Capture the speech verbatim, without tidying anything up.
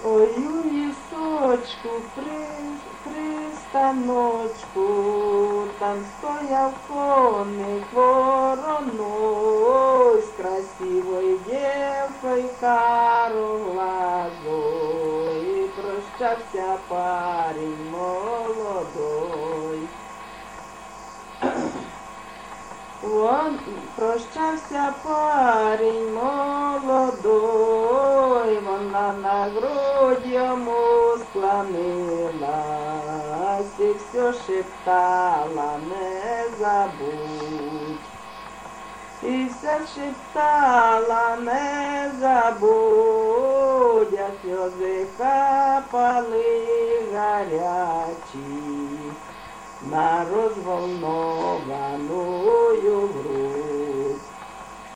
Ой, у лісочку при, пристаночку, там стояв коник вороной, з красивою дівкою кароглазой, прощався парень молодой. Он прощався парень молодой, вона на грудь йому склонилась і все шептала, не забудь. І все шептала, не забудь, а сльози капали гарячі на розволнованую грудь.